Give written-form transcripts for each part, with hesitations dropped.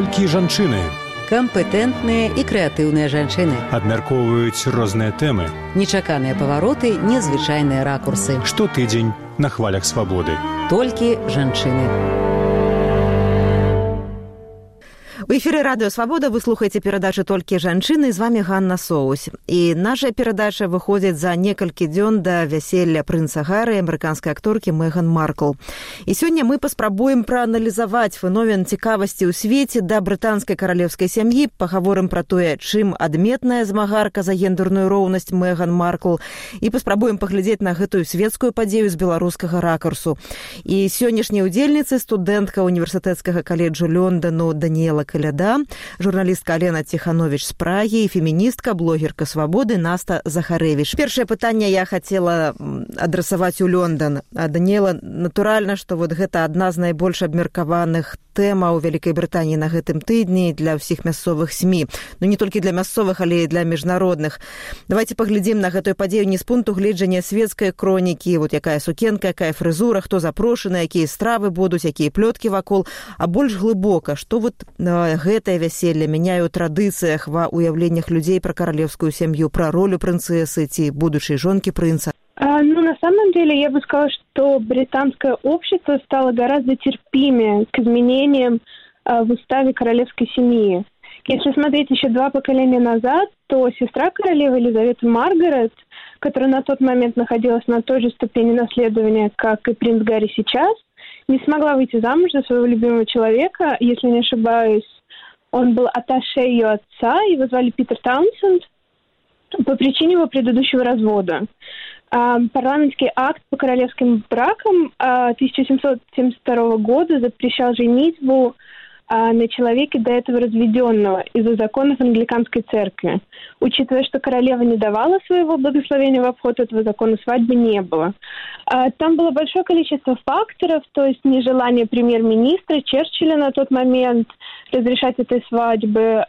толькі жанчыны. Кампетэнтныя і крэатыўныя жанчыны. Абмяркоўваюць розныя тэмы. Нечаканыя павароты, незвычайныя ракурсы. Штотыдзень на хвалях свабоды. Толькі жанчыны. У эфіры радыё «Свабода» вы слухаеце перадачу «Толькі жанчыны», з вами Ганна Соусь. І наша перадача выходзіць за некалькі дзён да вяселля прынца Гары, амерыканскай акторкі Меган Маркл. І сёння мы паспрабуем прааналізаваць феномен цікавасці ў свеце да брытанскай каралеўскай сям'і, пагаворым пра тое, чым адметная змагарка за гендерную роўнасць Меган Маркл, і паспрабуем паглядзець на гэтую светскую падзею з беларускага ракурсу. І сённяшняй удзельніцы студэнтка універсітэцкага каледжу Лёндану Даніэла Каляда, журналістка Алена Тиханович з Прагі і феміністка, блогерка «Свабоды» Наста Захарэвіч. Першае пытанне я хацела адрасаваць у Лёндан. Даніэла, натуральна, што вот гэта адна з найбольш абмеркаваных тэмаў у Вялікай Брытаніі на гэтым тыдні для ўсіх мясцовых СМІ. Ну, не толькі для мясцовых, але і для міжнародных. Давайте паглядзім на гэтую падзею не з пункту гледжання светскай кронікі, вот якая сукенка, якая фрызура, хто запрошаны, якія стравы будуць, якія плёткі вакол, а больш глыбока, што вот гэтае вяселле мяняе ў традыцыях, ва уяўленнях людзей пра каралевскую сям'ю, пра ролю прынцэсы ці будучай жонкі прынца. Ну, на самом деле, я бы сказала, что британское общество стало гораздо терпимее к изменениям в уставе королевской семьи. Если смотреть еще 2 поколения назад, то сестра королевы Елизаветы Маргарет, которая на тот момент находилась на той же ступени наследования, как и принц Гарри сейчас, не смогла выйти замуж за своего любимого человека. Если не ошибаюсь, он был атташе ее отца, его звали Питер Таунсенд, по причине его предыдущего развода. Парламентский акт по королевским бракам 1772 года запрещал женитьбу на человеке до этого разведенного из-за законов англиканской церкви. Учитывая, что королева не давала своего благословения в обход этого закона, свадьбы не было. Там было большое количество факторов, то есть нежелание премьер-министра Черчилля на тот момент разрешать этой свадьбы,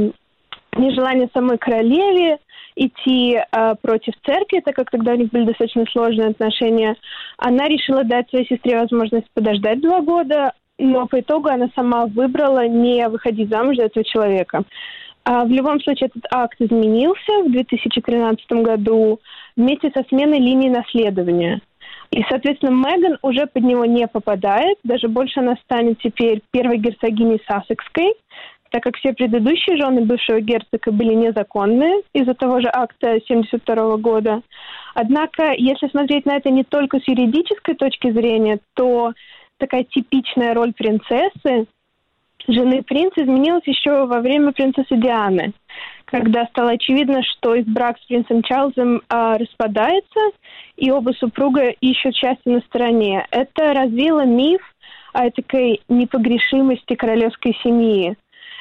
нежелание самой королеве идти против церкви, так как тогда у них были достаточно сложные отношения. Она решила дать своей сестре возможность подождать 2 года, но по итогу она сама выбрала не выходить замуж за этого человека. В любом случае, этот акт изменился в 2013 году вместе со сменой линии наследования. И, соответственно, Меган уже под него не попадает, даже больше она станет теперь первой герцогиней Сассекской, так как все предыдущие жены бывшего герцога были незаконные из-за того же акта 1972 года. Однако, если смотреть на это не только с юридической точки зрения, то такая типичная роль принцессы, жены принца, изменилась еще во время принцессы Дианы, когда стало очевидно, что их брак с принцем Чарльзом распадается, и оба супруга ищут счастье на стороне. Это развило миф о такой непогрешимости королевской семьи.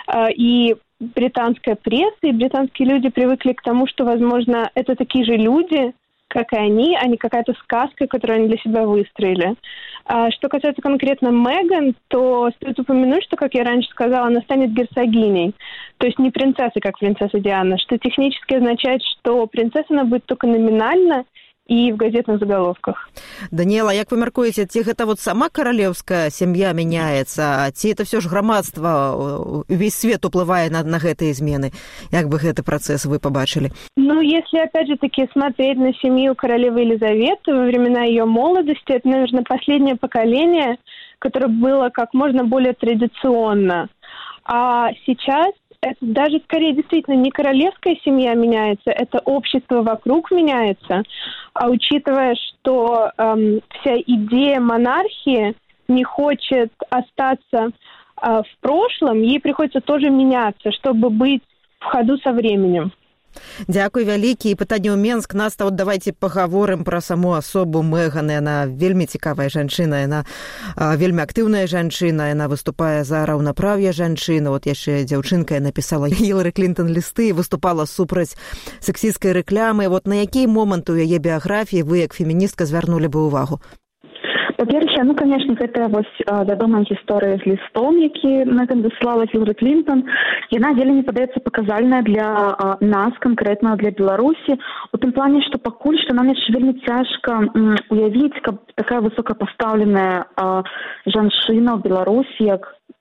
И британская пресса, и британские люди привыкли к тому, что, возможно, это такие же люди, как и они, а не какая-то сказка, которую они для себя выстроили. Что касается конкретно Меган, то стоит упомянуть, что, как я раньше сказала, она станет герцогиней. То есть не принцессой, как принцесса Диана, что технически означает, что принцесса она будет только номинально і в газетных заголовках. Даніэла, як вы мяркуеце, ці гэта вот сама каралеўская сям'я мяняецца, ці это все ж грамадства, увесь свет уплывае на гэтыя змены? Як бы гэты працэс вы побачили? Ну, если, опять же таки, смотреть на семью королевы Елизаветы во времена ее молодости, это, наверное, последнее поколение, которое было как можно более традиционно. А сейчас это даже скорее действительно не королевская семья меняется, это общество вокруг меняется. А учитывая, что вся идея монархии не хочет остаться в прошлом, ей приходится тоже меняться, чтобы быть в ходу со временем. Дзякуй вялікі. І пытанне ў Менск. Наста, вот давайте пагаворым пра саму асобу Меган. Яна вельмі цікавая жанчына, яна вельмі актыўная жанчына, яна выступае за раўнапраўе жанчын. Вот яшчэ дзяўчынка напісала Хілары Клінтон лісты, выступала супраць сексісцкай рэклямы. Вот на які момант у яе біяграфіі вы, як феміністка, звярнулі бы ўвагу? Па-першае, ну, канешне, гэта вось вядомая гісторыя з лістом, які Меган даслала Хілары Клінтон. Яна вельмі падаецца паказальная для нас, канкрэтна для Беларусі, у тым плане, што пакуль што нам яшчэ вельмі цяжка уявіць, каб такая высокапастаўленая жанчына ў Беларусі, як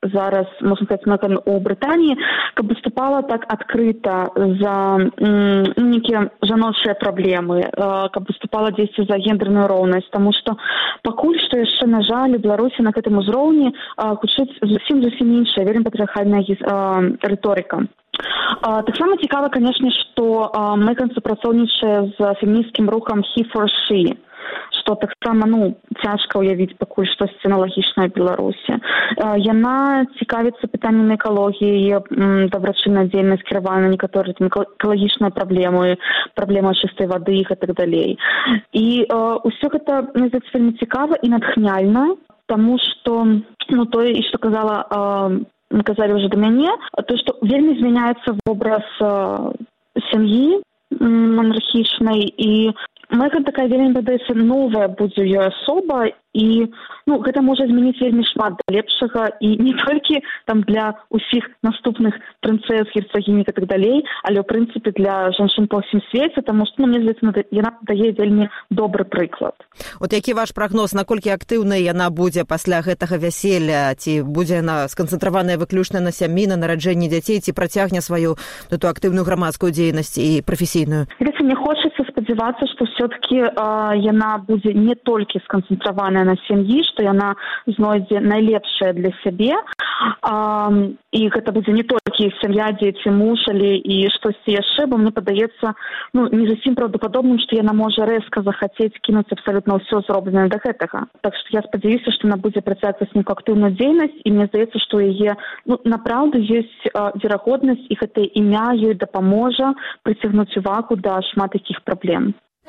зараз, можна сказаць, Меган у Брытаніі, каб выступала так адкрыта за нейкія жаночыя праблемы, каб выступала дзесьці за гендерную роўнасць, таму што пакуль што яшчэ, на жаль, у Беларусі на гэтым узроўні гучыць зусім іншая, вельмі патрыархальная рыторыка. Таксама цікава, канешне, што Меган супрацоўнічае з фемінісцкім рухам «He for She», што таксама, цяжка ўявіць пакуль штосьці аналагічнае ў Беларусі. Яна цікавіцца пытаннямі экалогіі, дабрачынная дзейнасць кіравана на некаторыя экалагічныя праблемы чыстай вады і так далей. І ўсё гэта, мне здаецца, вельмі цікава і натхняльна, таму што, тое, што казалі ўжо да мяне, то, што вельмі змяняецца вобраз сям'і монархічнай, і Меган такая вельмі, падаецца, новая будзе ў ёй асоба, і гэта можа змяніць вельмі шмат да лепшага, і не толькі там для ўсіх наступных прынцэс, герцагінек і так далей, але, ў прынцыпе, для жанчын па ўсім свеце, таму што, мне здаецца, яна дае вельмі добры прыклад. От які ваш прагноз, наколькі актыўнай яна будзе пасля гэтага вяселля? Ці будзе яна сканцэнтраваная выключна на сям'і, на нараджэнні дзяцей, ці працягне сваю эту актыўную грамадскую дзейнасць і прафесійную? Мне хочацца спадзявацца, што все-таки яна будзе не толькі сканцэнтраваная на сям'і, што яна знойдзе найлепшае для сябе, і гэта будзе не толькі сям'я, дзеці, муж, але і штосьці яшчэ, бо мне падаецца, не зусім праўдападобным, што яна можа рэзка захацець кінуць абсалютна ўсё зробленае да гэтага. Так што я спадзяюся, што яна будзе працягваць нейкую актыўную дзейнасць, і мне здаецца, што ў яе, напраўду, ёсць верагоднасць, і гэтае імя ёй дапаможа прыцягнуць увагу да шмат якіх праблем.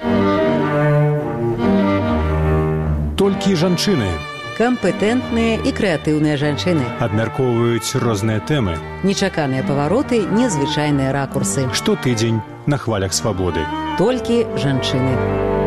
Толькі жанчыны. Кампетэнтныя і крэатыўныя жанчыны. Абмяркоўваюць розныя тэмы. Нечаканыя павароты, незвычайныя ракурсы. Штотыдзень на хвалях свабоды. Толькі жанчыны.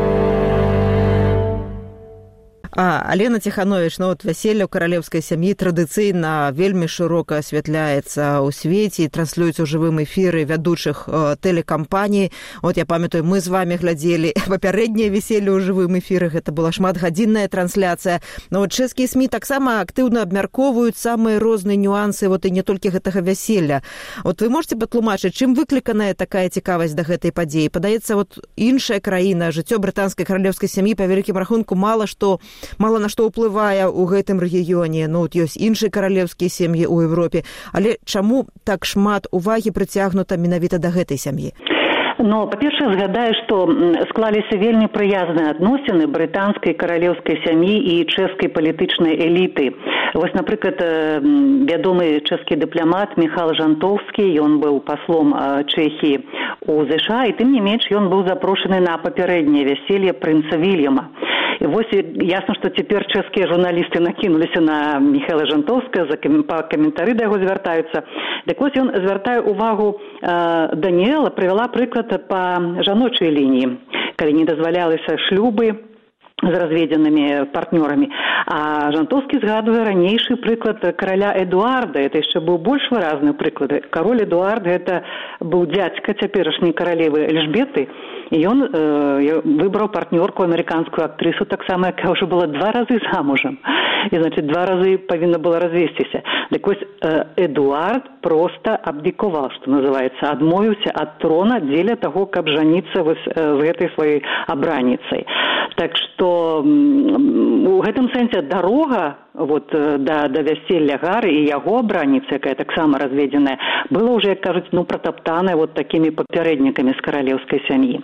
Алена Ціхановіч, вяселле ў каралеўскай сям'і традыцыйна вельмі шырока асвятляецца ў свеце і транслюецца ў жывым эфіры вядучых тэлекампаній. Я памятаю, мы з вами глядзелі папярэдняе вяселле ў жывым эфіры, гэта была шматгадзінная трансляцыя. Чэшскія СМІ таксама актыўна абмяркоўваюць самыя розныя нюансы і не толькі гэтага вяселля. Вы можете патлумачыць, чым выкліканая такая цікавасць да гэтай падзеі? Падаецца, іншая краіна, жыццё брытанскай каралеўскай сям'і па вялікім рахунку мала на што ўплывае ў гэтым рэгіёне. Ёсць іншыя каралеўскія сем'і ў Еўропе. Але чаму так шмат увагі прыцягнута менавіта да гэтай сям'і? Па-першае, згадаю, што склаліся вельмі прыязныя адносіны брытанскай каралеўскай сям'і і чэшскай палітычнай эліты. Напрыклад, вядомы чэшскі дыпламат Міхал Жантоўскі, ён быў паслом Чэхіі ў ЗША, і тым не менш ён быў запрошаны на папярэдняе вяселле прынца Вільяма. І ясна, што цяпер чэшскія журналісты накінуліся на Міхала Жантоўскага, па каментары да яго звяртаюцца. Ён звяртае увагу Даніэла, прывяла прыклад па жаночай лініі, калі не дазваляліся шлюбы з разведзенымі партнёрамі. А Жантоўскі згадвае ранейшы прыклад караля Эдуарда. Это яшчэ быў больш выразны прыклад. Кароль Эдуард гэта быў дзядзька цяперашняй каралевы Эльжбеты, і ён выбраў партнёрку, амерыканскую актрысу, таксама, якая ўжо была 2 разы замужам. І, 2 разы павінна была развесціся. Эдуард проста абдыкаваў, што называецца, адмовіўся ад трона дзеля таго, каб жаніцца з гэтай сваёй абраніцай. Так што у гэтым сэнсе дарога да вяселля Гары і яго абраніцы, якая таксама разведзеная, была ўжо, як кажуць, пратаптаная такімі папярэднікамі з каралеўскай сям'і.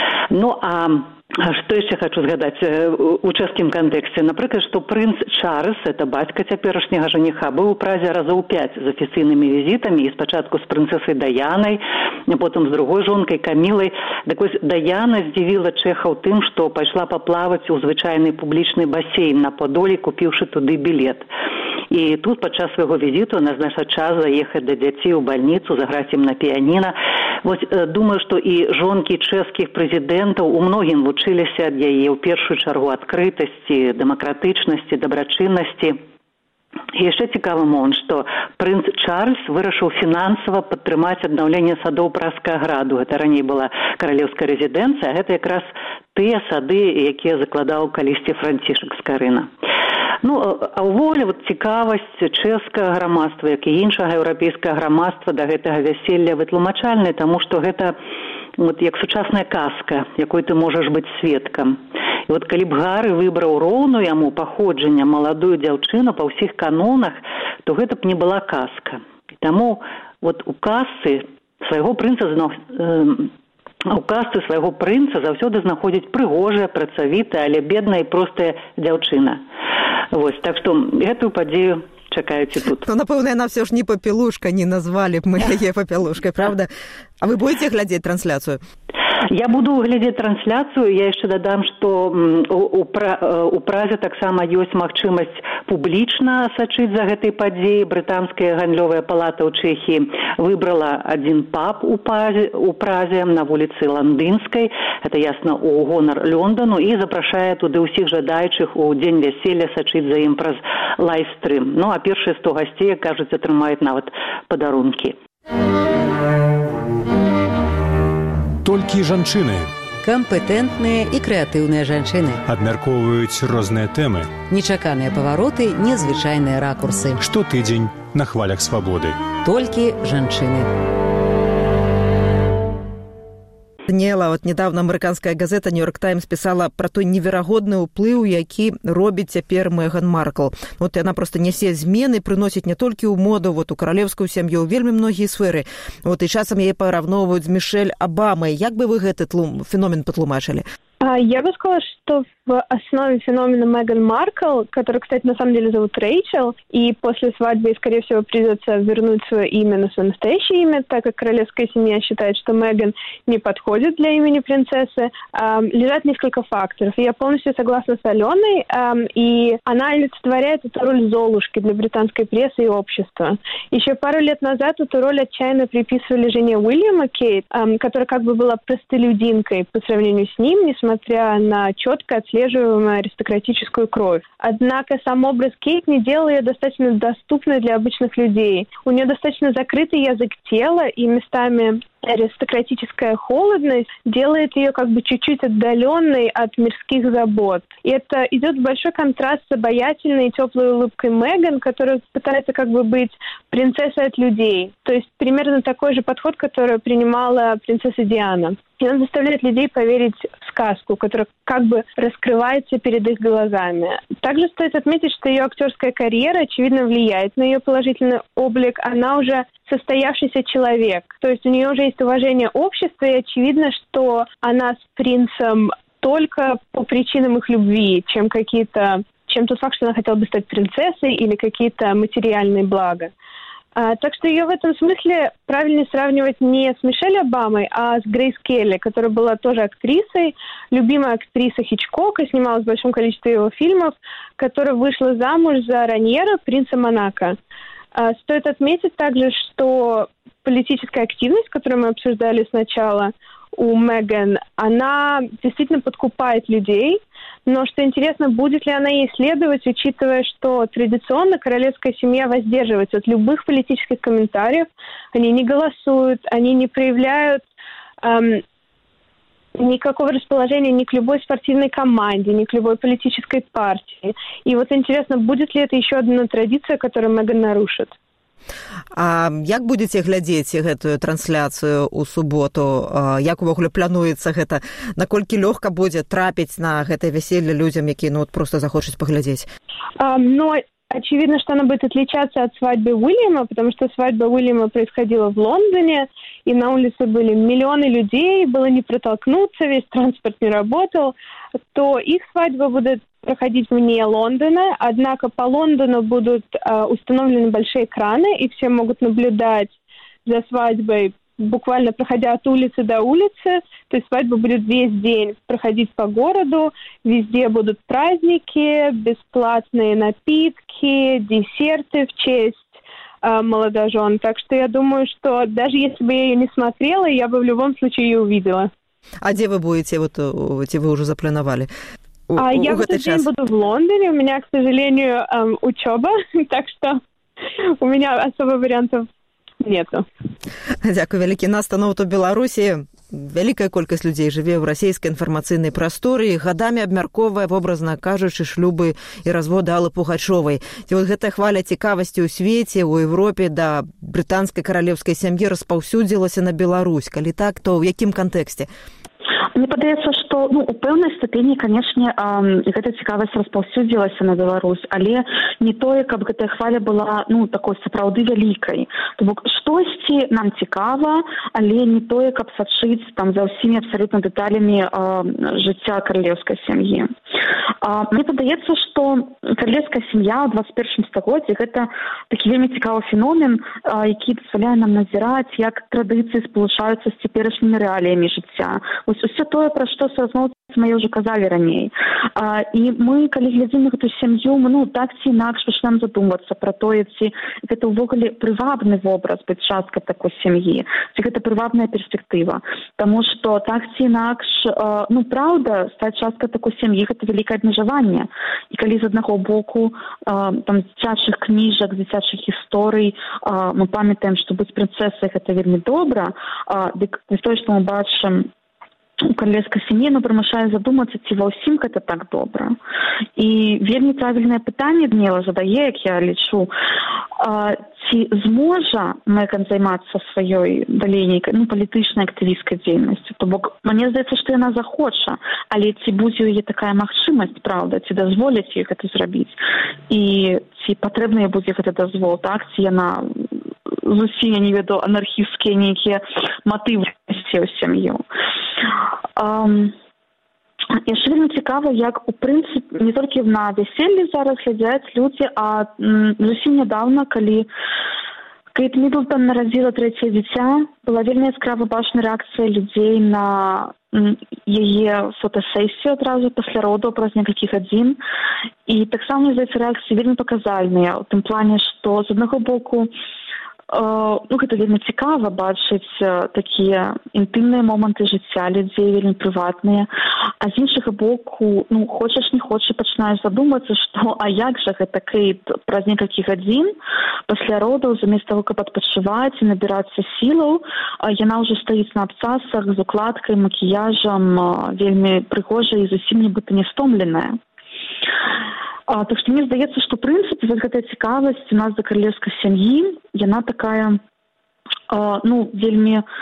Што яшчэ хочу згадаць у чэшскім кантэксце? Напрыклад, што прынц Чарльз, это бацька цяперашняга жаніха, быў у Празе разоў 5 з афіцыйнымі візітамі, і спачатку з прынцэсай Даяной, потым з другой жонкай Камілай. Даяна здзівіла чэхаў тым, што пайшла паплаваць у звычайны публічны басейн на Падолі, купіўшы туды білет. І тут падчас свайго візіту яна знайшла час заехаць да дзяцей у бальніцу, заграць ім на піяніна. Думаю, што і жонкі чэшскіх прэзідэнтаў у многім вучыліся ад яе, ў першую чаргу, адкрытасці, дэмакратычнасці, дабрачыннасці. І яшчэ цікавы момант, што прынц Чарльз вырашыў фінансава падтрымаць аднаўленне садоў Праскага граду. Гэта раней была каралеўская рэзідэнцыя, а гэта якраз тыя сады, якія закладаў калісьці Францішак Скарына. А ўвогуле цікавасць чэшскага грамадства, як і іншага еўрапейскага грамадства да гэтага вяселля вытлумачальная, таму што гэта як сучасная казка, якой ты можаш быць сведкам. І калі б Гары выбраў роўную яму паходжання маладую дзяўчыну па ўсіх канонах, то гэта б не была казка. І таму у казцы свайго прынца заўсёды знаходзіць прыгожая, працавітая, але бедная і простая дзяўчына. Так што гэтую падзею чакаеце тут. Напэўна, яна ўсё ж не папелушка, не назвалі б мы яе папелушкай, правда? А вы будете глядзець трансляцыю? Я буду глядзець трансляцыю. Я яшчэ дадам, што у Празе таксама ёсць магчымасць публічна сачыць за гэтай падзеяй. Брытанская гандлёвая палата ў Чэхіі выбрала адзін паб у Празе на вуліцы Ландынскай. Это ясна у гонар Лёндану, і запрашае туды ўсіх жадаючых у дзень вяселля сачыць за ім праз лайвстрым. А першыя 100 гасцей, кажуць, атрымаюць нават падарункі. Толькі жанчыны. Кампетэнтныя і крэатыўныя жанчыны. Абмяркоўваюць розныя тэмы. Нечаканыя павароты, незвычайныя ракурсы. Штотыдзень на хвалях свабоды. Толькі жанчыны. Недавно амерыканская газета «Нью-Йорк Таймс» писала про той неверагодны ўплыў, які робіць цяпер Меган Маркл. Яна просто нясе змены, прыносіць не толькі ў моду, у каралеўскую сям'ю, вельмі многія сферы. І часам яе параўноўваюць з Мішэль Абамай. Як бы вы гэты феномен патлумачылі? Я бы сказала, что в основе феномена Меган Маркл, которую, кстати, на самом деле зовут Рэйчел, и после свадьбы, скорее всего, придется вернуть свое имя на свое настоящее имя, так как королевская семья считает, что Меган не подходит для имени принцессы, лежат несколько факторов. Я полностью согласна с Аленой, и она олицетворяет эту роль Золушки для британской прессы и общества. Еще пару лет назад эту роль отчаянно приписывали жене Уильяма Кейт, которая как бы была простолюдинкой по сравнению с ним, несмотря на четко отслеживаемую аристократическую кровь. Однако сам образ Кейт не делал ее достаточно доступной для обычных людей. У нее достаточно закрытый язык тела, и местами аристократическая холодность делает ее как бы чуть-чуть отдаленной от мирских забот. И это идет в большой контраст с обаятельной и теплой улыбкой Меган, которая пытается как бы быть принцессой от людей. То есть примерно такой же подход, который принимала принцесса Диана. И он заставляет людей поверить в сказку, которая как бы раскрывается перед их глазами. Также стоит отметить, что ее актерская карьера, очевидно, влияет на ее положительный облик. Она уже состоявшийся человек. То есть у нее уже есть уважение общества, и очевидно, что она с принцем только по причинам их любви, чем тот факт, что она хотела бы стать принцессой или какие-то материальные блага. Так что ее в этом смысле правильнее сравнивать не с Мишель Обамой, а с Грейс Келли, которая была тоже актрисой, любимая актриса Хичкока, снималась в большом количестве его фильмов, которая вышла замуж за Раньера, принца Монако. Стоит отметить также, что политическая активность, которую мы обсуждали сначала у Меган, она действительно подкупает людей, но, что интересно, будет ли она ей следовать, учитывая, что традиционно королевская семья воздерживается от любых политических комментариев, они не голосуют, они не проявляют никакого расположения ни к любой спортивной команде, ни к любой политической партии. И интересно, будет ли это еще одна традиция, которую Меган нарушит? А як будзеце глядзець гэтую трансляцыю ў суботу? Як увогуле плануецца гэта? Наколькі лёгка будзе трапіць на гэтае вяселле людзям, якія просто захочуць паглядзець? Очевидно, что она будет отличаться от свадьбы Уильяма, потому что свадьба Уильяма происходила в Лондоне, и на улице были миллионы людей, было не протолкнуться, весь транспорт не работал, то их свадьба будет проходить вне Лондона, однако по Лондону будут установлены большие экраны, и все могут наблюдать за свадьбой, буквально проходя от улицы до улицы. То есть свадьба будет весь день проходить по городу, везде будут праздники, бесплатные напитки, десерты в честь молодожен. Так что я думаю, что даже если бы я ее не смотрела, я бы в любом случае ее увидела. А где вы будете? Где вы уже заплановали? Я в этот день буду в Лондоне. У меня, к сожалению, учеба, так что у меня особо вариантов нету. Дякую вялікі. На станоўту Беларусі вялікая колькасць людзей жыве ў расійскай інфармацыйнай прасторы і гадамі абмяркоўвае, вобразна кажучы, шлюбы і разводы Аллы Пугачовай. Ці вот гэтая хваля цікавасці ў свеце, у Европе да брытанскай каралеўскай сям'і распаўсюдзілася на Беларусь? Калі так, то ў якім кантэксце? Мне падаецца, што у пэўнай ступені, канешне, гэта цікавасць распаўсюдзілася на Беларусь, але не тое, каб гэтая хваля была такой сапраўды вялікай. То бок штосьці нам цікава, але не тое, каб сачыць там за ўсімі абсалютна дэталямі жыцця каралеўскай сям'і. Мне падаецца, што каралеўская сям'я ў 21 стагоддзі гэта такі вельмі цікавы феномен, які дазваляе нам назіраць, як традыцыі спалучаюцца з цяперашнімі рэаліямі жыцця. Усё тое, пра што суразмоўцы мае ўжо казалі раней. І мы, калі глядзім на гэту сям'ю, мы так ці інакш пачнем задумвацца пра тое, ці гэта ўвогуле прывабны вобраз быць часткай такой сям'і, ці гэта прывабная перспектыва. Таму што так ці інакш, праўда, стаць часткай такой сям'і гэта вялікае абмежаванне. І калі з аднаго боку там дзіцячых кніжак, дзіцячых гісторый мы памятаем, што быць прынцэсай гэта вельмі добра, дык тое, што мы бачым у каралевскай сям'і, прымушае задумацца, ці ва ўсім гэта так добра. І вельмі правільнае пытанне Дмела задае, як я лічу, ці зможа Меган займацца сваёй далейнейкай палітычнай актывісцкай дзейнасцю. То бок мне здаецца, што яна захоча, але ці будзе ў яе такая магчымасць, праўда, ці дазволяць ёй гэта зрабіць, і ці патрэбны будзе гэты дазвол, так, ці яна зусім, я не ведаю, анархісцкія нейкія матывы ў сям'ю. Яшчэ вельмі цікава, як у прынцыпе не толькі на вяселлі зараз глядзяць людзі, а зусім нядаўна, калі Кейт Мідлтон нарадзіла 3-е дзіця, была вельмі яскрава бачна рэакцыя людзей на яе фотасесію адразу пасля родаў праз некалькі гадзін. І таксама, мне здаецца, рэакцыі вельмі паказальныя, у тым плане, што з аднаго боку гэта вельмі цікава бачыць такія інтымныя моманты жыцця людзей, вельмі прыватныя, а з іншага боку, хочаш не хочаш, пачынаеш задумацца, што а як жа гэта Кейт праз некалькі гадзін пасля родаў, замест таго, каб адпачываць і набірацца сілаў, яна ўжо стаіць на абцасах з укладкай, макіяжам, вельмі прыгожая і зусім нібыта не стомленая. Так што мне здаецца, што, ў прынцыпе, гэтая цікавасць у нас да каралеўскай сям'і, яна такая, вельмі,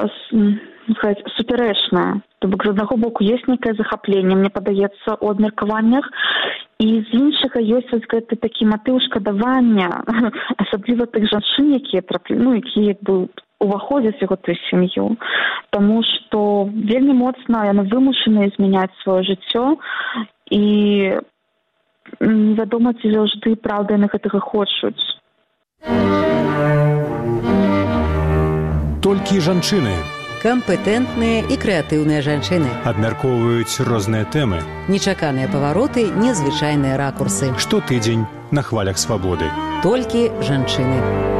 супярэчная. То бок, з аднаго боку, ёсць нейкае захапленне, мне падаецца, у абмеркаваннях, і з іншага ёсць гэты такі матыў шкадавання, асабліва тых жанчын, якія уваходзяць у гэтую сям'ю. Таму што вельмі моцна яны вымушаныя змяняць сваё жыццё, і невядома, ці заўжды, праўда, яны гэтага хочуць. Толькі жанчыны. Кампетэнтныя і крэатыўныя жанчыны. Абмяркоўваюць розныя тэмы. Нечаканыя павароты, незвычайныя ракурсы. Штотыдзень на хвалях свабоды. Толькі жанчыны.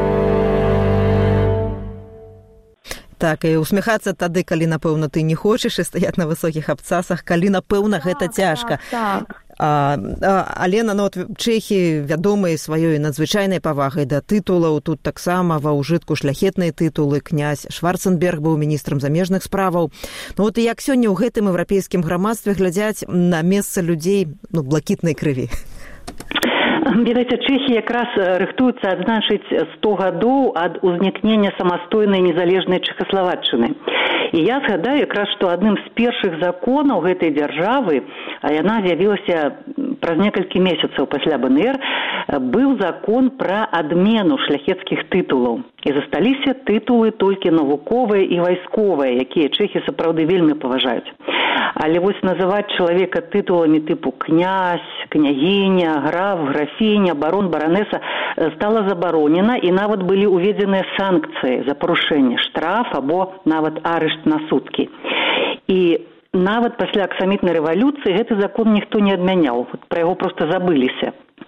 Так, і усміхацца тады, калі, напэўна, ты не хочаш, і стаяць на высокіх абцасах, калі, напэўна, гэта цяжка. Алена, чэхі вядомыя сваёй надзвычайнай павагай да тытулаў, тут таксама ва ўжытку шляхетныя тытулы, князь Шварценберг быў міністрам замежных справаў. Як сёння ў гэтым еўрапейскім грамадстве глядзяць на месца людзей блакітнай крыві? Ведаеце, Чэхі якраз рыхтуюцца адзначыць 100 гадоў ад узнікнення самастойнай незалежнай Чэхаславаччыны. І я згадаю якраз, што адным з першых законаў гэтай дзяржавы, а яна з'явілася праз некалькі месяцаў пасля БНР, быў закон пра адмену шляхецкіх тытулаў. І засталіся тытулы толькі навуковыя і вайсковыя, якія чэхі сапраўды вельмі паважаюць. Але вось называць чалавека тытуламі тыпу князь, княгіня, граф, графіня, барон, баранеса стала забаронена, і нават былі ўведзеныя санкцыі за парушэнне, штраф або нават арышт на суткі. І нават пасля аксамітнай рэвалюцыі гэты закон ніхто не адмяняў, пра яго проста забыліся.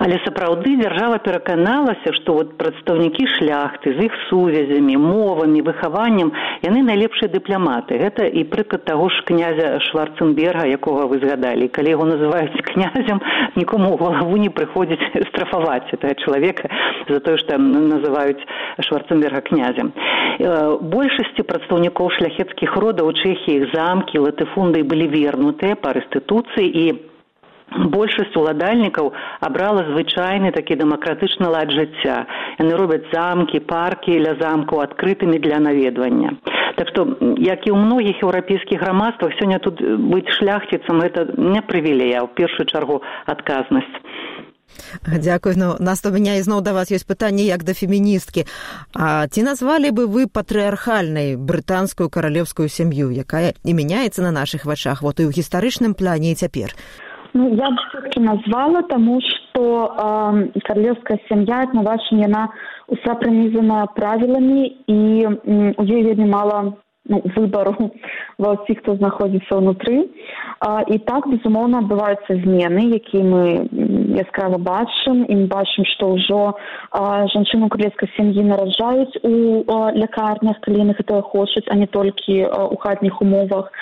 Але сапраўды дзяржава пераканалася, што вот прадстаўнікі шляхты з іх сувязямі, мовамі, выхаваннем, яны найлепшыя дыпламаты. Гэта і прыклад таго ж князя Шварценберга, якога вы згадалі. Калі яго называюць князем, нікому ў галаву не прыходзіць страфаваць гэтага чалавека за тое, што называюць Шварценберга князем. Большасці прадстаўнікоў шляхецкіх родаў у Чэхіі замкі, латыфунды былі вернутыя па рэстытуцыі, і большасць уладальнікаў абрала звычайны такі дэмакратычны лад жыцця. Яны робяць замкі, паркі ля замкаў адкрытымі для наведвання. Так што, як і ў многіх еўрапейскіх грамадствах, сёння тут быць шляхціцам – гэта не прывілей, а ў першую чаргу адказнасць. Дзякуй. Ну, нас у меня ізноў да вас ёсць пытанне як да феміністкі. А ці назвалі бы вы патрыархальнай брытанскую каралеўскую сям'ю, якая і мяняецца на нашых вачах, вот і ў гістарычным плане і цяпер? Ну, я бы все-таки назвала, тому что королевская семья, это, на вашем, она уся пронизана правилами, и у нее вельмі мало выбору ва ўсіх, хто знаходзіцца ўнутры. І так, безумоўна, адбываюцца змены, якія мы яскрава бачым, і мы бачым, што ўжо жанчыны ў каралевскай сям'і нараджаюць у лякарнях, калі яны гэтага хочуць, а не толькі у хатніх умовах.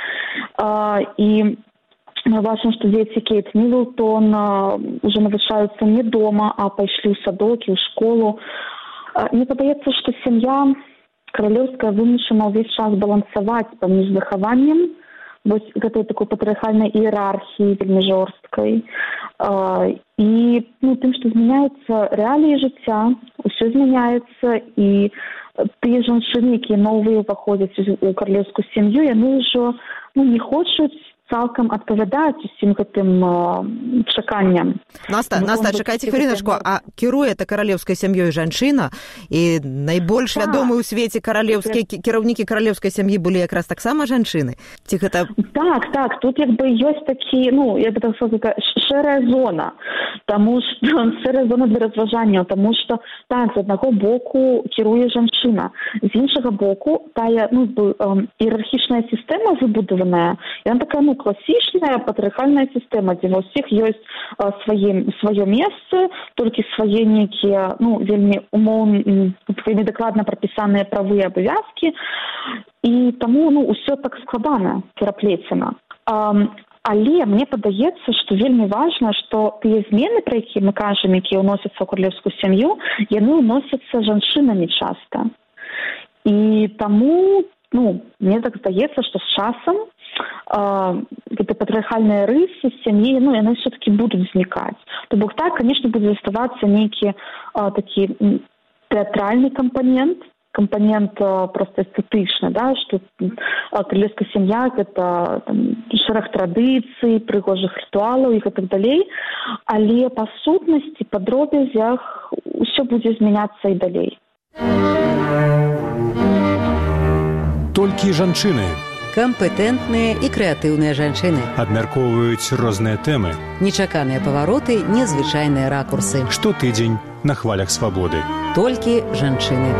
І мы бачым, што дзеці Кейт Мідлтон уже навучаюцца не дома, а пайшлі ў садок і ў школу. Мне падаецца, што сям'я каралеўская вымушана ўвесь час балансаваць паміж выхаваннем вось гэтай такой патрыархальнай іерархіі вельмі жорсткай і тым, што змяняюцца рэаліі жыцця, усё змяняецца, і тыя жанчыны, якія новыя ўваходзяць у каралеўскую сям'ю, яны ўжо не хочуць цалкам адпавядаць усім гэтым чаканням. Наста, чакайце хвіліначку, а кіруе это каралеўскай сям'ёй жанчына, і найбольш вядомыя ў свеце каралеўскія кіраўнікі каралеўскай сям'і былі якраз таксама жанчыны. Ці гэта... Так, тут як бы ёсць такі, я бы так сказала, шэрая зона, таму што шэрая зона для разважанняў, таму што так, з аднаго боку кіруе жанчына, з іншага боку тая, іерархічная сістэма выбудаваная, яна такая, класічная патрыархальная сістэма, дзе ва ўсіх ёсць сваё месца, толькі свае нейкія, вельмі умоўна, вельмі дакладна прапісаныя правы і абавязкі, і таму, ўсё так складана, пераплецена. Але мне падаецца, што вельмі важна, што тыя змены, пра якія мы кажам, якія ўносяцца ў каралеўскую сям'ю, яны ўносяцца жанчынамі часта. І таму, мне так здаецца, што з часам гэты патрыархальныя рысы сям'і, яны все-таки будуць знікаць. То бок так, конечно, будзе заставацца нейкі такі тэатральны кампанент просто эстэтычны, да, што каралеўская сям'я – гэта шэраг традыцый, прыгожых рытуалаў і гэтак далей, але па сутнасці, па дробязях усё будзе змяняцца і далей. Толькі жанчыны. Кампетэнтныя і крэатыўныя жанчыны. Абмяркоўваюць розныя тэмы. Нечаканыя павароты, незвычайныя ракурсы. Штотыдзень на хвалях свабоды. Толькі жанчыны.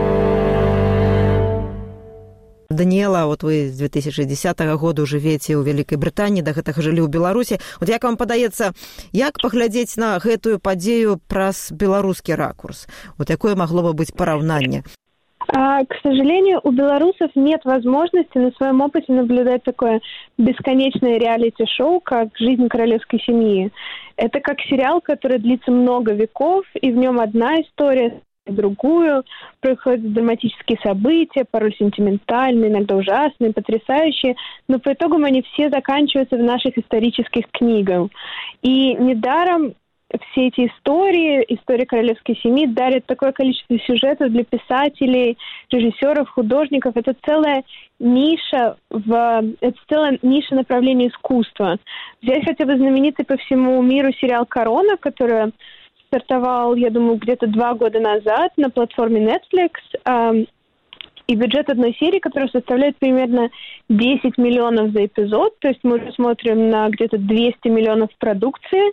Даніэла, вот вы з 2010 году жывеце ў Вялікай Брытаніі, да гэтага жылі ў Беларусі. Вот як вам падаецца, як паглядзець на гэтую падзею праз беларускі ракурс? Вот якое магло бы быць параўнанне? К сожалению, у белорусов нет возможности на своем опыте наблюдать такое бесконечное реалити-шоу, как «Жизнь королевской семьи». Это как сериал, который длится много веков, и в нем одна история, другую, происходят драматические события, порой сентиментальные, иногда ужасные, потрясающие, но по итогам они все заканчиваются в наших исторических книгах. И недаром все эти истории королевской семьи дарят такое количество сюжетов для писателей, режиссеров, художников. Это целая ниша направления искусства. Взять хотя бы знаменитый по всему миру сериал «Корона», который стартовал, я думаю, где-то 2 года назад на платформе Netflix, и бюджет одной серии, которая составляет примерно 10 миллионов за эпизод, то есть мы уже смотрим на где-то 200 миллионов продукции,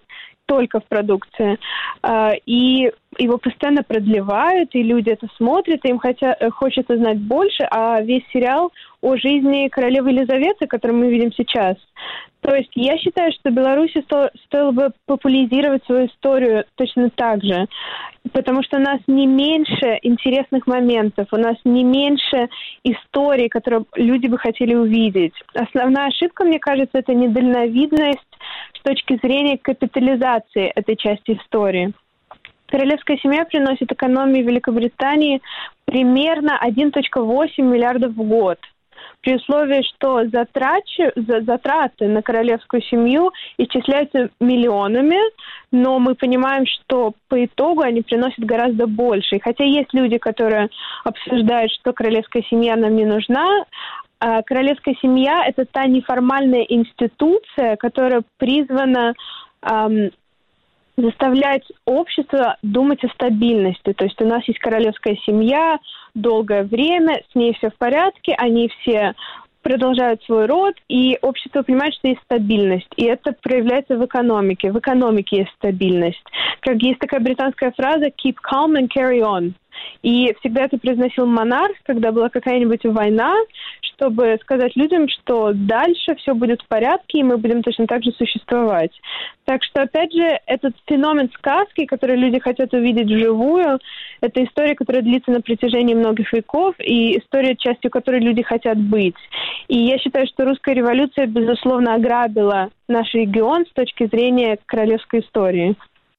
только в продукции. И его постоянно продлевают, и люди это смотрят, и им хочется знать больше, а весь сериал о жизни королевы Елизаветы, который мы видим сейчас. То есть я считаю, что Беларуси стоило бы популяризировать свою историю точно так же, потому что у нас не меньше интересных моментов, у нас не меньше историй, которые люди бы хотели увидеть. Основная ошибка, мне кажется, это недальновидность с точки зрения капитализации этой части истории. Королевская семья приносит экономии Великобритании примерно 1,8 миллиардов в год. При условии, что затраты на королевскую семью исчисляются миллионами, но мы понимаем, что по итогу они приносят гораздо больше. И хотя есть люди, которые обсуждают, что королевская семья нам не нужна, королевская семья – это та неформальная институция, которая призвана заставлять общество думать о стабильности. То есть у нас есть королевская семья долгое время, с ней все в порядке, они все продолжают свой род, и общество понимает, что есть стабильность. И это проявляется в экономике. В экономике есть стабильность. Как есть такая британская фраза «keep calm and carry on». И всегда это произносил монарх, когда была какая-нибудь война, чтобы сказать людям, что дальше все будет в порядке, и мы будем точно так же существовать. Так что, опять же, этот феномен сказки, который люди хотят увидеть вживую, это история, которая длится на протяжении многих веков, и история, частью которой люди хотят быть. И я считаю, что русская революция, безусловно, ограбила наш регион с точки зрения королевской истории.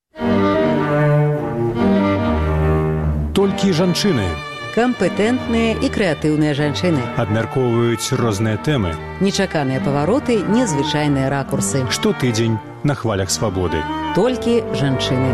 Толькі жанчыны Кампетэнтныя і крэатыўныя жанчыны. абмяркоўваюць розныя тэмы. Нечаканыя павароты, незвычайныя ракурсы. Штотыдзень на хвалях свабоды. Толькі жанчыны.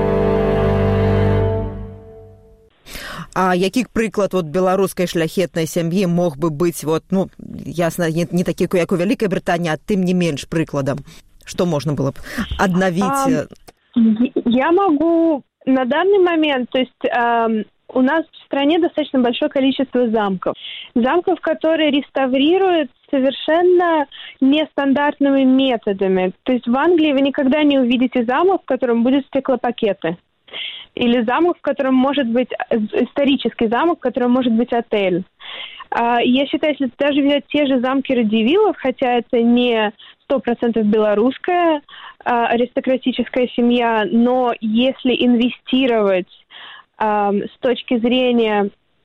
А які прыклад беларускай шляхетнай сям'і мог бы быць, ясна, не такі, як у Вялікай Брытаніі, а тым не менш прыкладам? Что можно было бы обновить? Я могу на данный момент, то есть у нас в стране достаточно большое количество замков. Замков, которые реставрируют совершенно нестандартными методами. То есть в Англии вы никогда не увидите замок, в котором будут стеклопакеты. Или замок, в котором может быть исторический замок, в котором может быть отель. Я считаю, если даже взять те же замки Радзивиллов, хотя это не 100% белорусская аристократическая семья, но если инвестировать с точки зрения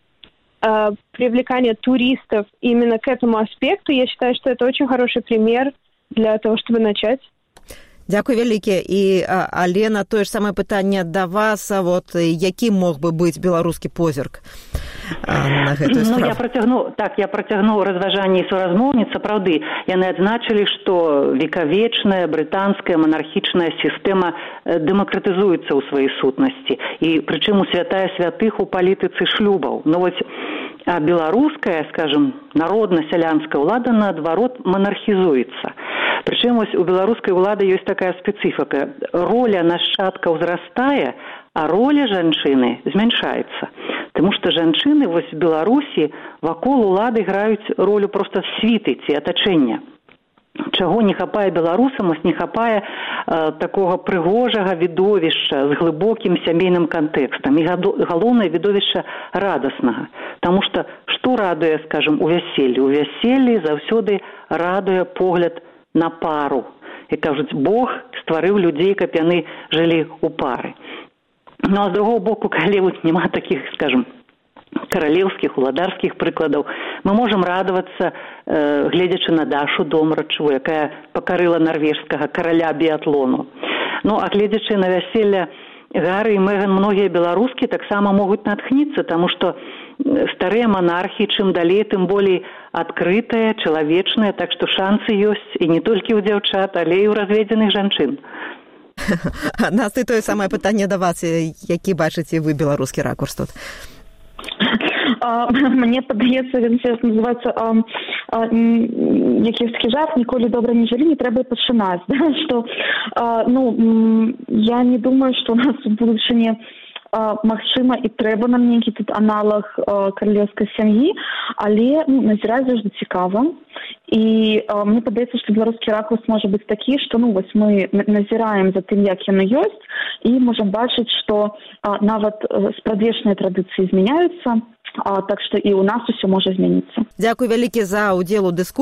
привлекания туристов именно к этому аспекту, я считаю, что это очень хороший пример для того, чтобы начать. Дзякуй вялікі. І, Алена, тое ж самае пытанне да вас, які мог бы быць беларускі позірк на гэтую справу? Я працягну разважанні суразмоўніц. Сапраўды, яны адзначылі, што векавечная брытанская манархічная сістэма дэмакратызуецца ў сваёй сутнасці. І прычым у святая святых у палітыцы шлюбаў. А беларуская, скажем, народна-сялянская ўлада, наадварот, манархізуецца. Прычым у беларускай улады ёсць такая спецыфіка. Роля нашчадка ўзрастае, а роля жанчыны змяншаецца. Таму што жанчыны в Беларусі вакол улады граюць ролю проста світы ці атачэння. Чаго не хапае беларусам, не хапае такога прыгожага відовішча з глыбокім сямейным кантэкстам. І галоўнае відовішча радаснага. Таму што радуе, скажем, у вяселлі? У вяселлі заўсёды радуе погляд на пару. І кажуць, Бог стварыў людзей, каб яны жылі ў пары. А з другого боку, калі няма такіх, скажем, каралеўскіх, уладарскіх прыкладаў, мы можам радавацца, гледзячы на Дашу Домрачеву, якая пакарыла нарвежскага караля біятлону. А гледзячы на вяселля Гары і Меган, многія беларускі таксама могуць натхніцца, таму што старыя монархі, чым далей, тым болей адкрытыя, чалавечныя, так што шансы ёсць і не толькі ў дзяўчат, але і ў разведзеных жанчын. Насты, тое самае пытанне да вас, які бачыце вы беларускі ракурс тут? Мне падаецца, він зараз называецца яківскі жарт, ніколі добра не жылі, не трэба пачынаць. Што, я не думаю, што у нас у будучыні магчыма і трэба нам нейкі тут аналаг каралеўскай сям'і, але назіраць заўжды цікава. І мне падаецца, што беларускі ракурс можа быць такі, што вось мы назіраем за тым, як яно ёсць, і можам бачыць, што нават спрадвечныя традыцыі змяняюцца, так што і ў нас усё можа змяніцца. Дзякуй вялікі за ўдзел у дыскусіі.